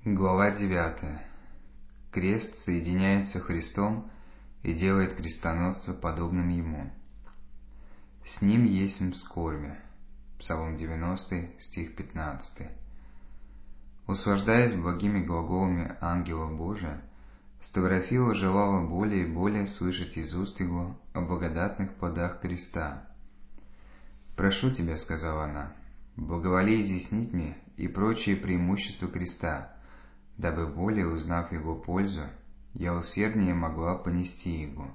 Глава 9. Крест соединяется Христом и делает крестоносца подобным Ему. С Ним есмь скорби. Псалом 90, стих 15. Услаждаясь благими глаголами ангела Божия, Ставрофила желала более и более слышать из уст его о благодатных плодах креста. «Прошу тебя, — сказала она, — благоволи изъяснить мне и прочие преимущества креста, дабы более узнав его пользу, я усерднее могла понести его».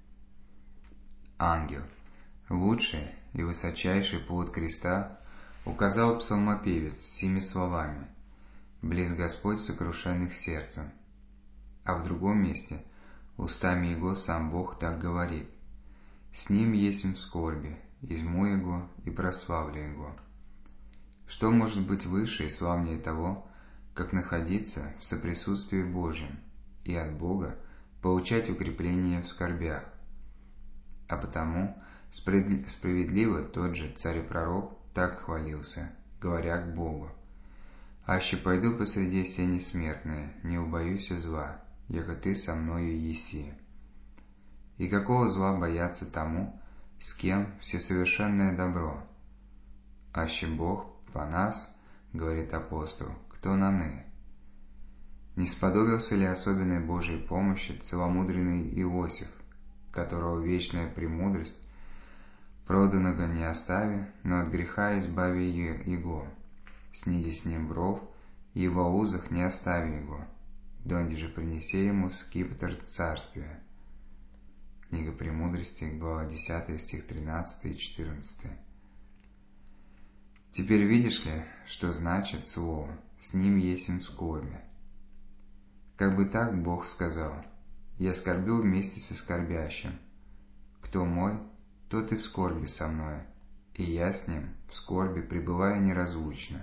Ангел, лучший и высочайший плод креста, указал псалмопевец сими словами: «Близ Господь сокрушенных сердцем». А в другом месте устами его сам Бог так говорит: «С ним есмь скорби, изму его и прославлю его». Что может быть выше и славнее того, как находиться в соприсутствии Божьем и от Бога получать укрепление в скорбях? А потому справедливо тот же царь и пророк так хвалился, говоря к Богу: «Аще пойду посреди сени смертные, не убоюсь зла, яко ты со мною еси». И какого зла бояться тому, с кем всесовершенное добро? Аще Бог по нас, говорит апостол, кто наны? Не сподобился ли особенной Божьей помощи целомудренный Иосиф, которого вечная премудрость проданного не остави, но от греха избави его, сниди с ним бров, и во узах не остави его, донде же принесе ему скипетр царствия. Книга Премудрости, глава 10, стих 13 и 14. Теперь видишь ли, что значит слово «с ним есмь скорби»? Как бы так Бог сказал: «Я скорблю вместе со скорбящим. Кто мой, тот и в скорби со мною, и я с ним в скорби пребываю неразлучно».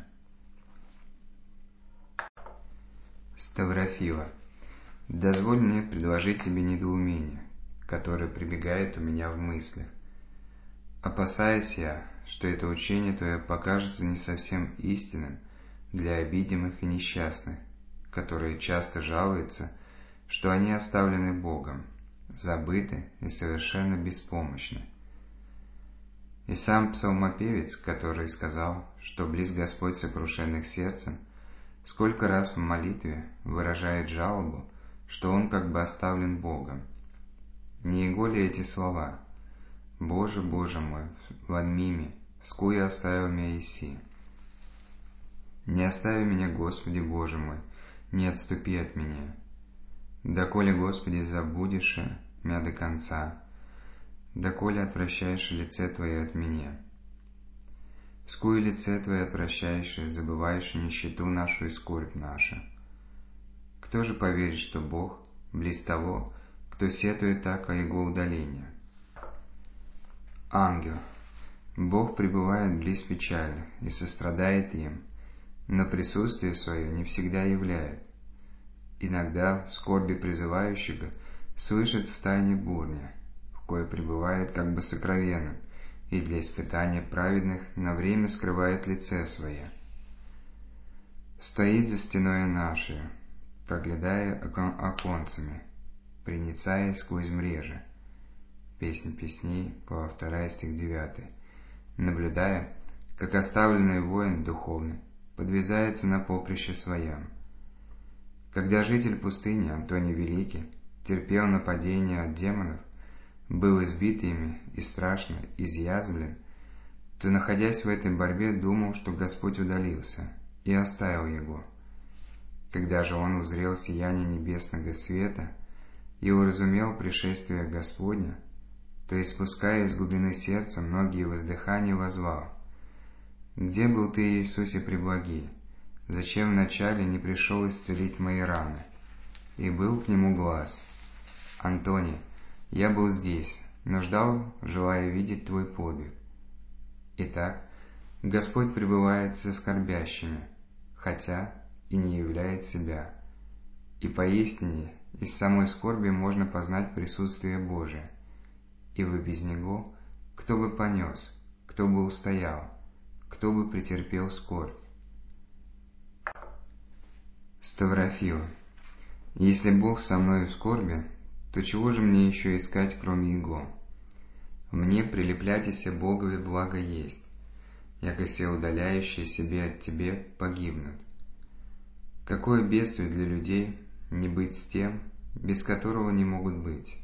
Ставрофила, дозволь мне предложить тебе недоумение, которое прибегает у меня в мыслях. Опасаясь я, что это учение твое покажется не совсем истинным для обидимых и несчастных, которые часто жалуются, что они оставлены Богом, забыты и совершенно беспомощны. И сам псалмопевец, который сказал, что близ Господь сокрушенных сердцем, сколько раз в молитве выражает жалобу, что он как бы оставлен Богом. Не его ли эти слова: «Боже, Боже мой, вадмими, скуя оставил меня еси»? «Не остави меня, Господи Боже мой, не отступи от меня. Доколе, Господи, забудешь мя до конца, доколе отвращаешь лице Твое от меня. Скуя лице Твое отвращаешь, забываешь нищету нашу и скорбь нашу. Кто же поверит, что Бог близ того, кто сетует так о Его удалении?» Ангел, Бог пребывает близ печальных и сострадает им, но присутствие свое не всегда являет. Иногда в скорби призывающего слышит в тайне бурня, в кое пребывает как бы сокровенным, и для испытания праведных на время скрывает лице свое. Стоит за стеною нашей, проглядая оконцами, приницая сквозь мрежи. Песнь песней, глава 2, стих 9. Наблюдая, как оставленный воин духовный подвязается на поприще своем. Когда житель пустыни Антоний Великий терпел нападение от демонов, был избит ими и страшно изъязвлен, то, находясь в этой борьбе, думал, что Господь удалился, и оставил его. Когда же он узрел сияние небесного света и уразумел пришествие Господня, то, испуская из глубины сердца многие воздыхания, воззвал: «Где был ты, Иисусе преблагий? Зачем вначале не пришел исцелить мои раны?» И был к нему глас: «Антоний, я был здесь, но ждал, желая видеть твой подвиг». Итак, Господь пребывает со скорбящими, хотя и не являет себя. И поистине из самой скорби можно познать присутствие Божие, ибо без Него кто бы понес, кто бы устоял, кто бы претерпел скорбь. Ставрофил. Если Бог со мною в скорби, то чего же мне еще искать, кроме Его? Мне прилепляйтеся Богови благо есть, яко все удаляющие себе от Тебе погибнут. Какое бедствие для людей не быть с тем, без которого не могут быть.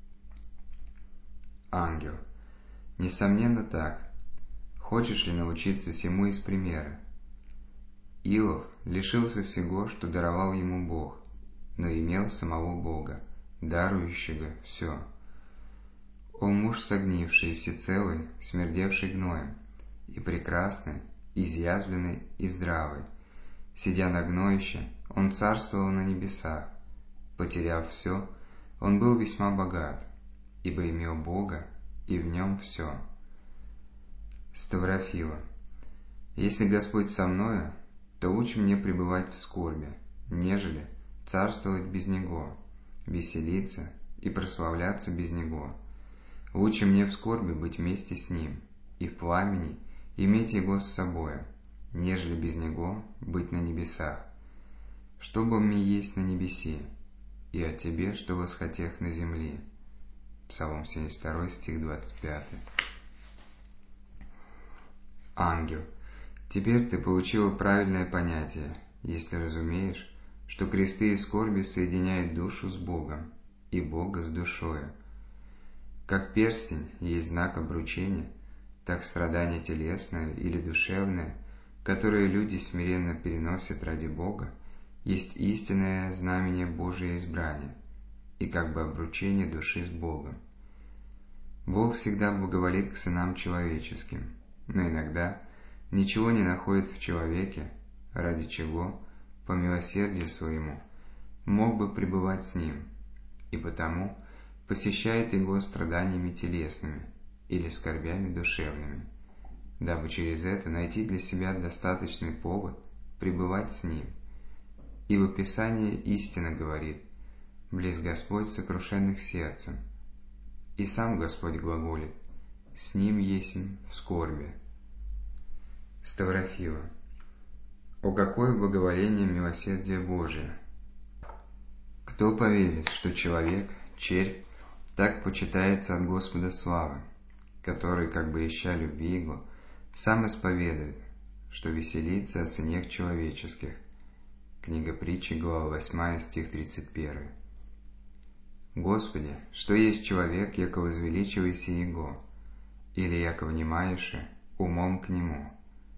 Ангел. Несомненно так. Хочешь ли научиться сему из примера? Иов лишился всего, что даровал ему Бог, но имел самого Бога, дарующего все. О муж согнивший, всецелый, смердевший гноем, и прекрасный, изъязвленный и здравый, сидя на гноище, он царствовал на небесах. Потеряв все, он был весьма богат, ибо имел Бога, и в нем все. Ставрофила. Если Господь со мною, то лучше мне пребывать в скорби, нежели царствовать без Него, веселиться и прославляться без Него. Лучше мне в скорби быть вместе с Ним, и в пламени иметь Его с собою, нежели без Него быть на небесах. Что бы мне есть на небеси, и о Тебе, что восхотех на земли. Псалом 72, стих 25. Ангел. Теперь ты получила правильное понятие, если разумеешь, что кресты и скорби соединяют душу с Богом, и Бога с душою. Как перстень есть знак обручения, так страдание телесное или душевное, которое люди смиренно переносят ради Бога, есть истинное знамение Божие избрания, и как бы обручение души с Богом. Бог всегда благоволит к сынам человеческим, но иногда ничего не находит в человеке, ради чего, по милосердию своему, мог бы пребывать с ним, и потому посещает его страданиями телесными или скорбями душевными, дабы через это найти для себя достаточный повод пребывать с ним. Ибо Писание истинно говорит: «Близ Господь сокрушенных сердцем», и сам Господь глаголит: «С ним есмь в скорби». Ставрофила. О, какое благоволение милосердия Божия! Кто поверит, что человек, червь, так почитается от Господа славы, который, как бы ища любви Его, сам исповедует, что веселится о сынах человеческих. Книга Притчи, глава 8, стих 31. Господи, что есть человек, яко возвеличивайся Его, или яко внимаеше умом к Нему?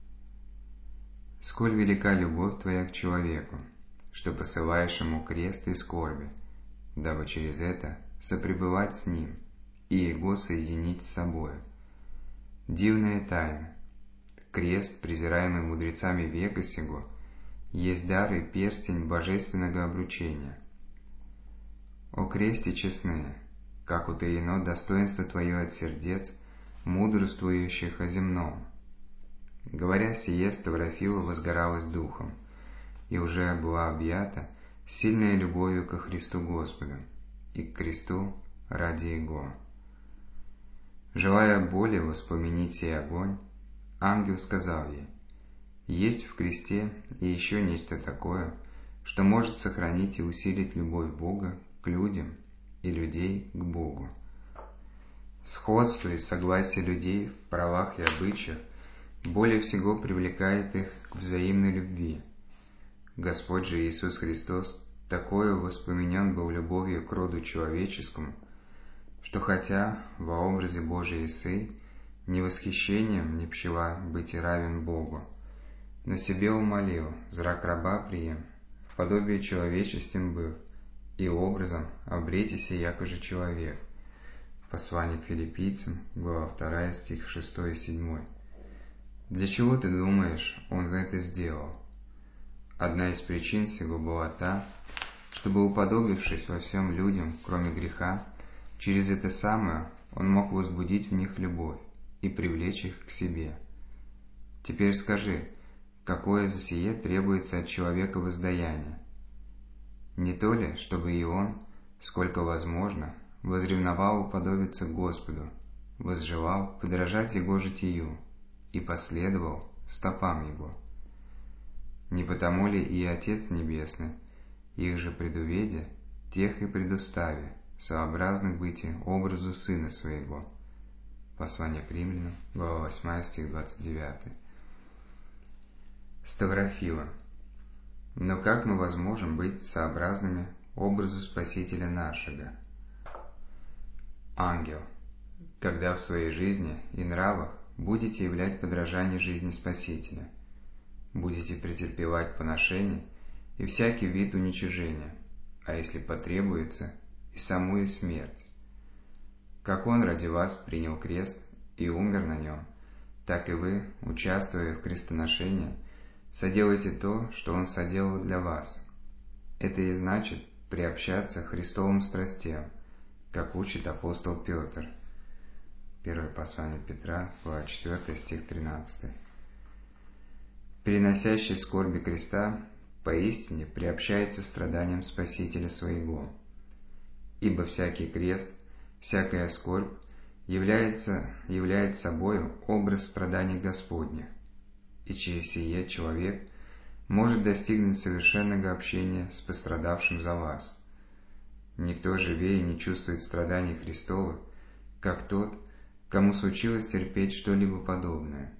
Сколь велика любовь Твоя к человеку, что посылаешь ему крест и скорби, дабы через это сопребывать с ним и его соединить с собою. Дивная тайна. Крест, презираемый мудрецами века сего, есть дар и перстень божественного обручения. О кресте честные, как утаено достоинство Твое от сердец, мудрствующих о земном. Говоря сие, Ставрофила возгоралась духом, и уже была объята сильной любовью ко Христу Господу и к кресту ради Его. Желая более воспламенить сей огонь, ангел сказал ей: есть в кресте и еще нечто такое, что может сохранить и усилить любовь Бога к людям и людей к Богу. Сходство и согласие людей в правах и обычаях более всего привлекает их к взаимной любви. Господь же Иисус Христос такою воспламенен был любовью к роду человеческому, что хотя во образе Божией сы ни восхищением не пчела быть и равен Богу, но себе умолил зрак раба прием, в подобие человечестем быв, и образом обретися яко же человек. Послание к Филиппийцам, глава 2, стих 6 и 7. Для чего ты думаешь, он за это сделал? Одна из причин сего была та, чтобы, уподобившись во всем людям, кроме греха, через это самое он мог возбудить в них любовь и привлечь их к себе. Теперь скажи, какое за сие требуется от человека воздаяние? Не то ли, чтобы и он, сколько возможно, возревновал уподобиться Господу, возжелал подражать Его житию и последовал стопам Его? Не потому ли и Отец Небесный, их же предуведя, тех и предустави, сообразных бытия образу Сына Своего». Послание к Римлянам, глава 8, стих 29. Ставрофила. Но как мы возможем быть сообразными образу Спасителя нашего? Ангел. Когда в своей жизни и нравах будете являть подражание жизни Спасителя, будете претерпевать поношение и всякий вид уничижения, а если потребуется, и самую смерть. Как Он ради вас принял крест и умер на нем, так и вы, участвуя в крестоношении, соделайте то, что Он соделал для вас. Это и значит приобщаться к Христовым страстям, как учит апостол Петр. Первое послание Петра, глава 4, стих 13. Переносящий скорби креста поистине приобщается страданиям Спасителя своего, ибо всякий крест, всякая скорбь являет собою образ страданий Господних, и через сие человек может достигнуть совершенного общения с пострадавшим за вас. Никто живее не чувствует страданий Христовых, как тот, кому случилось терпеть что-либо подобное.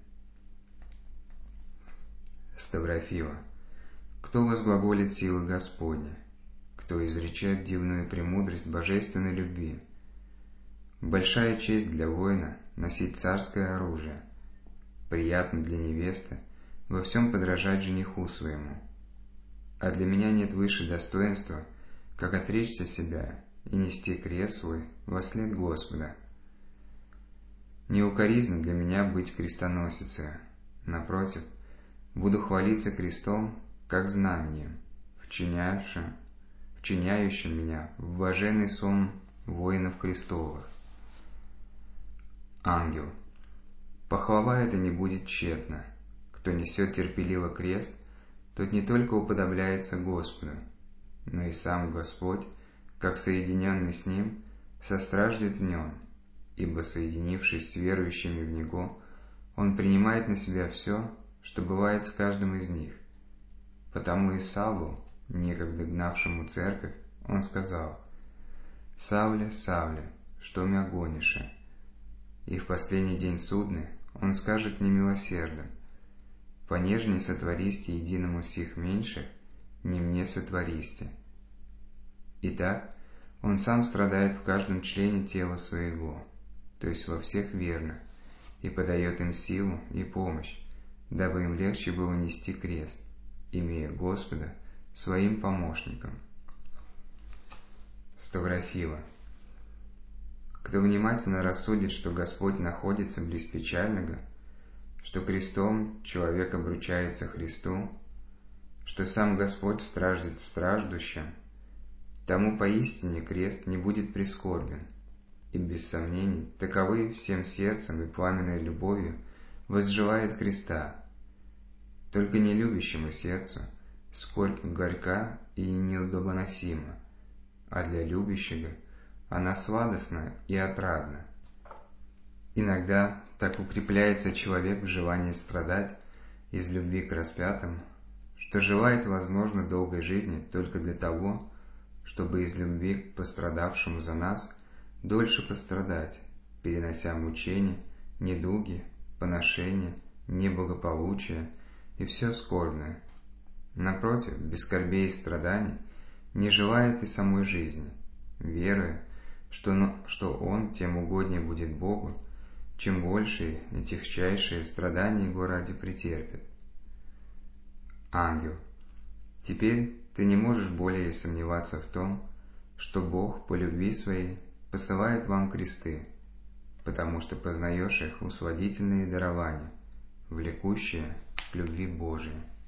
Ставрофила. Кто возглаголит силы Господни? Кто изречет дивную премудрость божественной любви? Большая честь для воина носить царское оружие. Приятно для невесты во всем подражать жениху своему. А для меня нет выше достоинства, как отречься себя и нести крест свой вослед Господа. Не укоризненно для меня быть крестоносицей, напротив, буду хвалиться крестом, как знамением, вчиняющим меня в блаженный сон воинов крестовых. Ангел. Похвала эта не будет тщетна. Кто несет терпеливо крест, тот не только уподобляется Господу, но и сам Господь, как соединенный с Ним, состраждет в Нем, ибо, соединившись с верующими в Него, Он принимает на себя все, что бывает с каждым из них. Потому и Савлу, некогда гнавшему церковь, Он сказал: «Савле, Савле, что мя гонишь?» И в последний день судный Он скажет немилосердным: «Понежней сотвористе единому сих меньших, не мне сотвористе». Итак, Он сам страдает в каждом члене тела своего, то есть во всех верных, и подает им силу и помощь, дабы им легче было нести крест, имея Господа своим помощником. Ставрофила. Кто внимательно рассудит, что Господь находится близ печального, что крестом человек обручается Христу, что сам Господь страждет в страждущем, тому поистине крест не будет прискорбен, и без сомнений таковы всем сердцем и пламенной любовью возжелает креста. Только нелюбящему сердцу скорбь горька и неудобоносима, а для любящего она сладостна и отрадна. Иногда так укрепляется человек в желании страдать из любви к распятому, что желает, возможно, долгой жизни только для того, чтобы из любви к пострадавшему за нас дольше пострадать, перенося мучения, недуги, поношения, неблагополучия и все скорбное. Напротив, без скорбей и страданий не желает и самой жизни, веруя, что Он тем угоднее будет Богу, чем большие и тягчайшие страдания Его ради претерпит. Ангел. Теперь ты не можешь более сомневаться в том, что Бог по любви своей посылает вам кресты, потому что познаешь их усладительные дарования, влекущие к любви Божией.